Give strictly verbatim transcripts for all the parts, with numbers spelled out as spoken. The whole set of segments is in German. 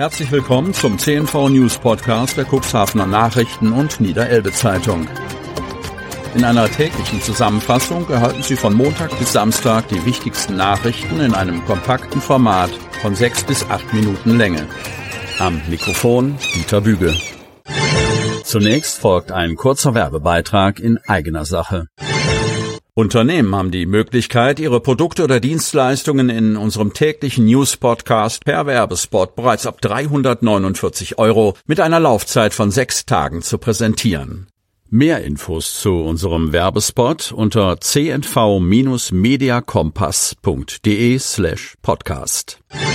Herzlich willkommen zum C N V News Podcast der Cuxhavener Nachrichten und Niederelbe Zeitung. In einer täglichen Zusammenfassung erhalten Sie von Montag bis Samstag die wichtigsten Nachrichten in einem kompakten Format von sechs bis acht Minuten Länge. Am Mikrofon Dieter Büge. Zunächst folgt ein kurzer Werbebeitrag in eigener Sache. Unternehmen haben die Möglichkeit, ihre Produkte oder Dienstleistungen in unserem täglichen News-Podcast per Werbespot bereits ab dreihundertneunundvierzig Euro mit einer Laufzeit von sechs Tagen zu präsentieren. Mehr Infos zu unserem Werbespot unter c n v mediakompass punkt d e slash podcast.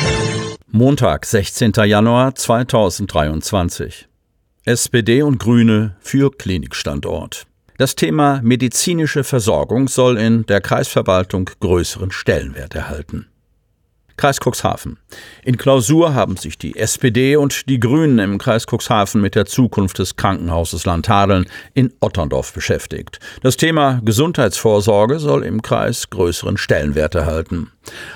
Montag, sechzehnten Januar zweitausenddreiundzwanzig. S P D und Grüne für Klinikstandort. Das Thema medizinische Versorgung soll in der Kreisverwaltung größeren Stellenwert erhalten. Kreis Cuxhaven. In Klausur haben sich die S P D und die Grünen im Kreis Cuxhaven mit der Zukunft des Krankenhauses Landhadeln in Otterndorf beschäftigt. Das Thema Gesundheitsvorsorge soll im Kreis größeren Stellenwert erhalten.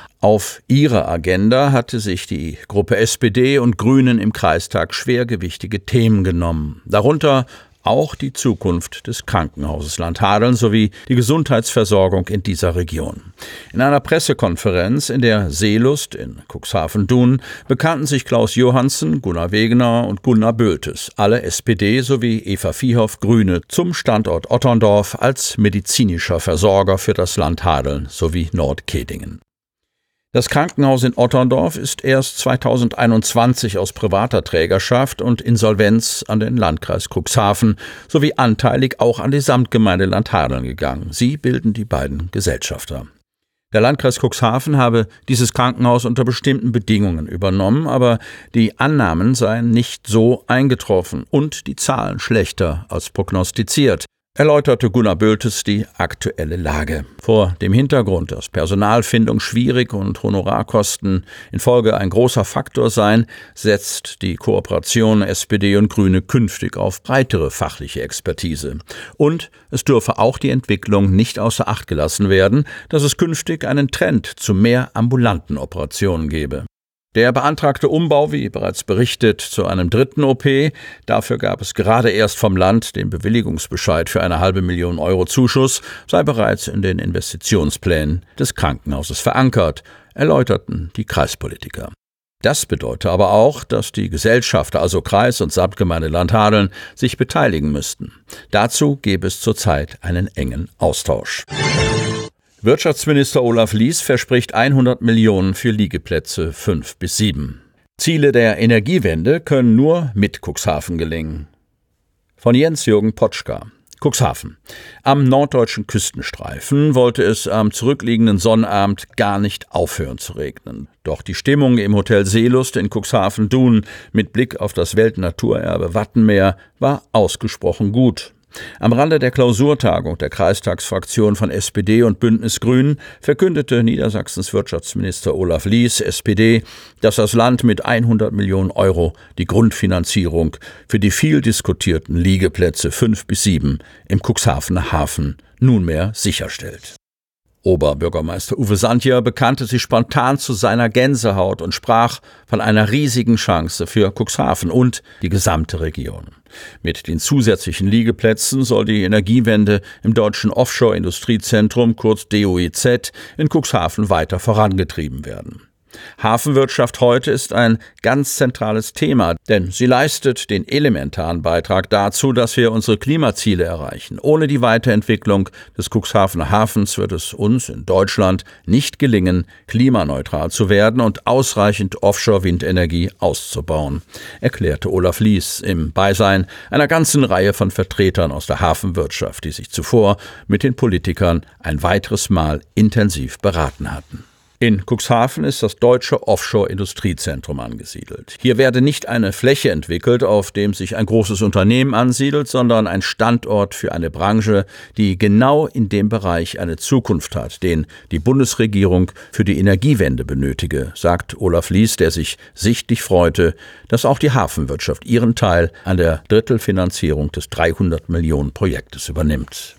Auf ihre Agenda hatte sich die Gruppe S P D und Grünen im Kreistag schwergewichtige Themen genommen. Darunter auch die Zukunft des Krankenhauses Landhadeln sowie die Gesundheitsversorgung in dieser Region. In einer Pressekonferenz in der Seelust in Cuxhaven-Dun bekannten sich Klaus Johansen, Gunnar Wegener und Gunnar Bültes, alle S P D sowie Eva Viehoff, Grüne, zum Standort Otterndorf als medizinischer Versorger für das Landhadeln sowie Nordkedingen. Das Krankenhaus in Otterndorf ist erst zweitausendeinundzwanzig aus privater Trägerschaft und Insolvenz an den Landkreis Cuxhaven sowie anteilig auch an die Samtgemeinde Landhadeln gegangen. Sie bilden die beiden Gesellschafter. Der Landkreis Cuxhaven habe dieses Krankenhaus unter bestimmten Bedingungen übernommen, aber die Annahmen seien nicht so eingetroffen und die Zahlen schlechter als prognostiziert, erläuterte Gunnar Bültes die aktuelle Lage. Vor dem Hintergrund, dass Personalfindung schwierig und Honorarkosten infolge ein großer Faktor seien, setzt die Kooperation S P D und Grüne künftig auf breitere fachliche Expertise. Und es dürfe auch die Entwicklung nicht außer Acht gelassen werden, dass es künftig einen Trend zu mehr ambulanten Operationen gebe. Der beantragte Umbau, wie bereits berichtet, zu einem dritten O P. Dafür gab es gerade erst vom Land den Bewilligungsbescheid für eine halbe Million Euro Zuschuss, sei bereits in den Investitionsplänen des Krankenhauses verankert, erläuterten die Kreispolitiker. Das bedeutet aber auch, dass die Gesellschafter, also Kreis und Samtgemeinde Landhadeln, sich beteiligen müssten. Dazu gäbe es zurzeit einen engen Austausch. Wirtschaftsminister Olaf Lies verspricht hundert Millionen für Liegeplätze fünf bis sieben. Ziele der Energiewende können nur mit Cuxhaven gelingen. Von Jens-Jürgen Potschka. Cuxhaven. Am norddeutschen Küstenstreifen wollte es am zurückliegenden Sonnabend gar nicht aufhören zu regnen. Doch die Stimmung im Hotel Seelust in Cuxhaven-Dun mit Blick auf das Weltnaturerbe Wattenmeer war ausgesprochen gut. Am Rande der Klausurtagung der Kreistagsfraktion von S P D und Bündnis Grünen verkündete Niedersachsens Wirtschaftsminister Olaf Lies, S P D, dass das Land mit hundert Millionen Euro die Grundfinanzierung für die viel diskutierten Liegeplätze fünf bis sieben im Cuxhavener Hafen nunmehr sicherstellt. Oberbürgermeister Uwe Santjer bekannte sich spontan zu seiner Gänsehaut und sprach von einer riesigen Chance für Cuxhaven und die gesamte Region. Mit den zusätzlichen Liegeplätzen soll die Energiewende im deutschen Offshore-Industriezentrum, kurz D O E Z, in Cuxhaven weiter vorangetrieben werden. Hafenwirtschaft heute ist ein ganz zentrales Thema, denn sie leistet den elementaren Beitrag dazu, dass wir unsere Klimaziele erreichen. Ohne die Weiterentwicklung des Cuxhavener Hafens wird es uns in Deutschland nicht gelingen, klimaneutral zu werden und ausreichend Offshore-Windenergie auszubauen, erklärte Olaf Lies im Beisein einer ganzen Reihe von Vertretern aus der Hafenwirtschaft, die sich zuvor mit den Politikern ein weiteres Mal intensiv beraten hatten. In Cuxhaven ist das deutsche Offshore-Industriezentrum angesiedelt. Hier werde nicht eine Fläche entwickelt, auf dem sich ein großes Unternehmen ansiedelt, sondern ein Standort für eine Branche, die genau in dem Bereich eine Zukunft hat, den die Bundesregierung für die Energiewende benötige, sagt Olaf Lies, der sich sichtlich freute, dass auch die Hafenwirtschaft ihren Teil an der Drittelfinanzierung des dreihundert Millionen Projektes übernimmt.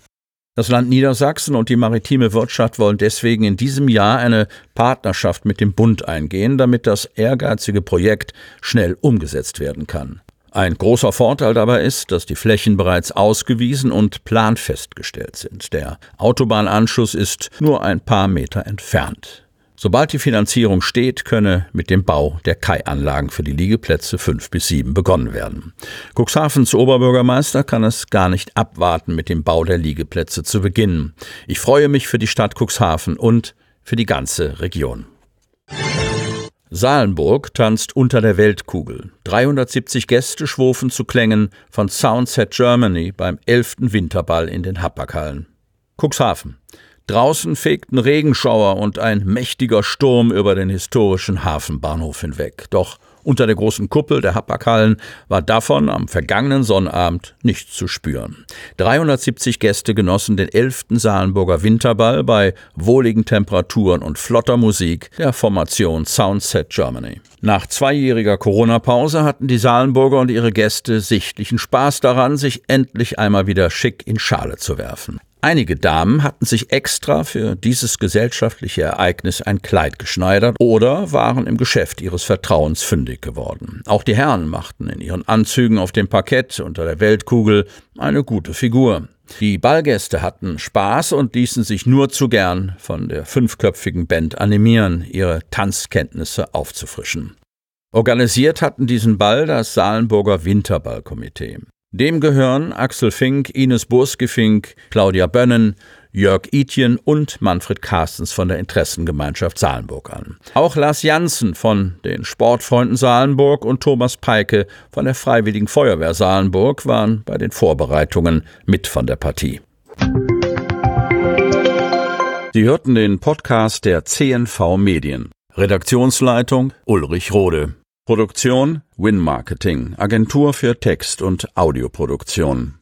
Das Land Niedersachsen und die maritime Wirtschaft wollen deswegen in diesem Jahr eine Partnerschaft mit dem Bund eingehen, damit das ehrgeizige Projekt schnell umgesetzt werden kann. Ein großer Vorteil dabei ist, dass die Flächen bereits ausgewiesen und planfestgestellt sind. Der Autobahnanschluss ist nur ein paar Meter entfernt. Sobald die Finanzierung steht, könne mit dem Bau der Kai-Anlagen für die Liegeplätze fünf bis sieben begonnen werden. Cuxhavens Oberbürgermeister kann es gar nicht abwarten, mit dem Bau der Liegeplätze zu beginnen. Ich freue mich für die Stadt Cuxhaven und für die ganze Region. Salenburg tanzt unter der Weltkugel. dreihundertsiebzig Gäste schwofen zu Klängen von Soundset Germany beim elften Winterball in den Hapag-Hallen. Cuxhaven. Draußen fegten Regenschauer und ein mächtiger Sturm über den historischen Hafenbahnhof hinweg. Doch unter der großen Kuppel der Hapag-Hallen war davon am vergangenen Sonnabend nichts zu spüren. dreihundertsiebzig Gäste genossen den elften Salenburger Winterball bei wohligen Temperaturen und flotter Musik der Formation Soundset Germany. Nach zweijähriger Corona-Pause hatten die Salenburger und ihre Gäste sichtlichen Spaß daran, sich endlich einmal wieder schick in Schale zu werfen. Einige Damen hatten sich extra für dieses gesellschaftliche Ereignis ein Kleid geschneidert oder waren im Geschäft ihres Vertrauens fündig geworden. Auch die Herren machten in ihren Anzügen auf dem Parkett unter der Weltkugel eine gute Figur. Die Ballgäste hatten Spaß und ließen sich nur zu gern von der fünfköpfigen Band animieren, ihre Tanzkenntnisse aufzufrischen. Organisiert hatten diesen Ball das Salenburger Winterballkomitee. Dem gehören Axel Fink, Ines Burski-Fink, Claudia Bönnen, Jörg Itjen und Manfred Carstens von der Interessengemeinschaft Salenburg an. Auch Lars Janssen von den Sportfreunden Salenburg und Thomas Peike von der Freiwilligen Feuerwehr Salenburg waren bei den Vorbereitungen mit von der Partie. Sie hörten den Podcast der C N V Medien. Redaktionsleitung Ulrich Rode. Produktion Win Marketing, Agentur für Text- und Audioproduktion.